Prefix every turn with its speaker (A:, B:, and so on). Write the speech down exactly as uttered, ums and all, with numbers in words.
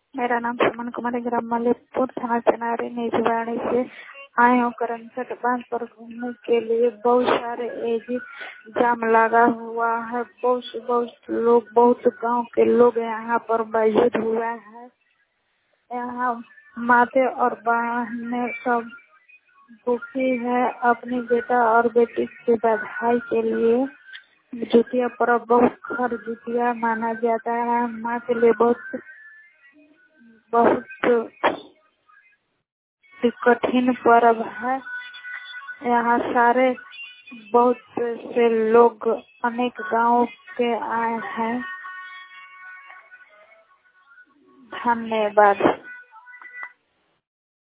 A: मेरा नाम सुमन कुमारी, ग्राम मलिकपुर, थाना चनारी, निजवाड़ी से आए हूँ। करमसद बांध पर घूमने के लिए बहुत सारे एजी जाम लगा हुआ है। बहुत बहुत लोग, बहुत गांव के लोग यहाँ पर मौजूद हुआ है। यहाँ माते और बहने सब दुखी है। अपनी बेटा और बेटी के बधाई के लिए जुतिया पर्व बहुत खर जुतिया माना जाता है। माँ के लिए बहुत बहुत कठिन पर्व है। यहाँ सारे बहुत से लोग अनेक गांव के आए हैं। धन्यवाद।